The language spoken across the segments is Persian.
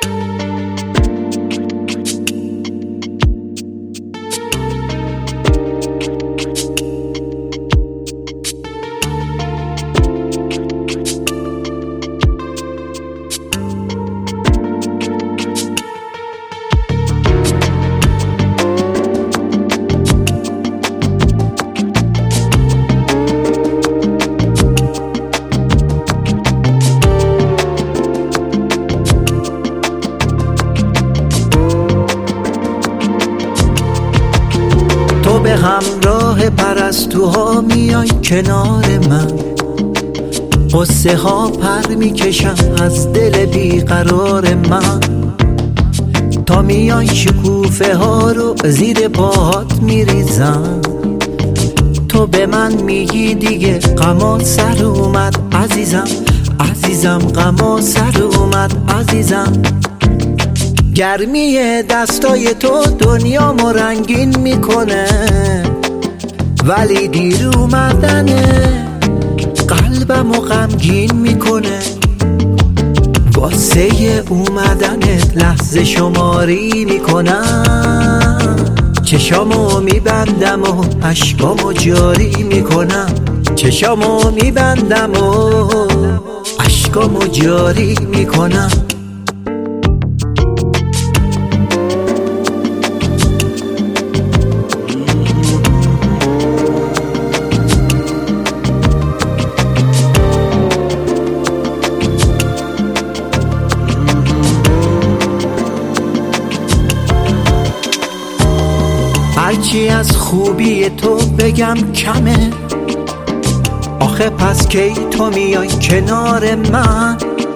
تو به همراه پرستوها میای کنار من، قصه ها پر میکشم از دل بیقرار من. تا میای شکوفه ها رو زیر پاهات میریزم، تو به من میگی دیگه غما سر اومد عزیزم، عزیزم غما سر اومد عزیزم. گرمی دستای تو دنیامو رنگین میکنه، ولی دیر اومدنه قلبمو غمگین میکنه. واسه اومدنت لحظه شماری میکنم، چشامو میبندم و اشکامو جاری میکنم، چشامو میبندم و اشکامو جاری میکنم. هرچی از خوبی تو بگم کمه، آخه پس کی تو میای کنار من؟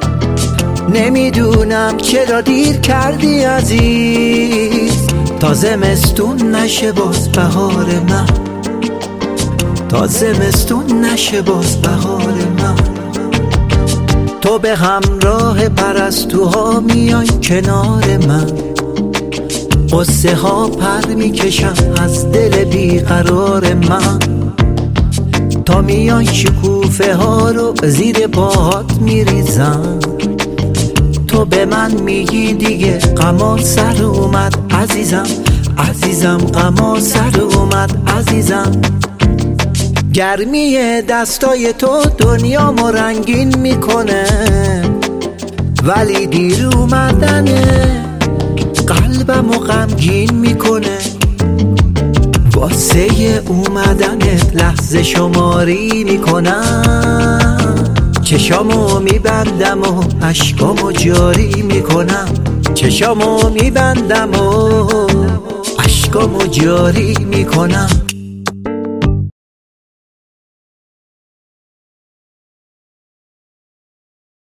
نمیدونم چرا دیر کردی عزیز، تا زمستون نشه باز بهار من، تا زمستون نشه باز بهار من. تو به همراه پرستوها میای کنار من، قصه ها پر میکشم از دل بیقرار من. تا میای شکوفه ها رو زیر پاهات میریزم، تو به من میگی دیگه غما سر اومد عزیزم، عزیزم غما سر اومد عزیزم. گرمی دستای تو دنیامو رنگین میکنه، ولی دیر اومدنه قلبمو غمگین میکنه. واسه اومدنت لحظه شماری میکنم، چشامو میبندم و اشکامو جاری میکنم، چشامو میبندم و اشکامو جاری میکنم.